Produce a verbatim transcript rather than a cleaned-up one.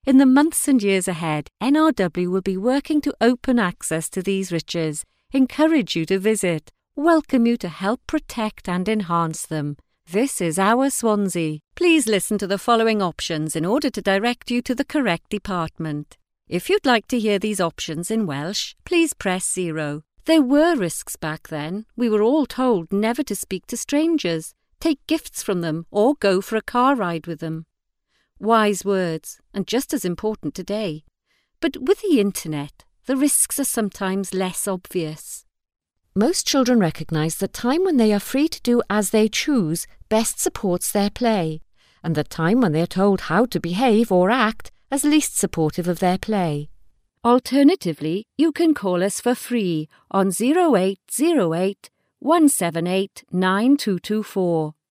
In the months and years ahead, N R W will be working to open access to these riches, encourage you to visit, welcome you to help protect and enhance them. This is Our Swansea. Please listen to the following options in order to direct you to the correct department. If you'd like to hear these options in Welsh, please press zero. There were risks back then. We were all told never to speak to strangers, take gifts from them, or go for a car ride with them. Wise words, and just as important today. But with the internet, the risks are sometimes less obvious. Most children recognise that time when they are free to do as they choose best supports their play, and that time when they are told how to behave or act as least supportive of their play. Alternatively, you can call us for free on zero eight zero eight, one seven eight, nine two two four.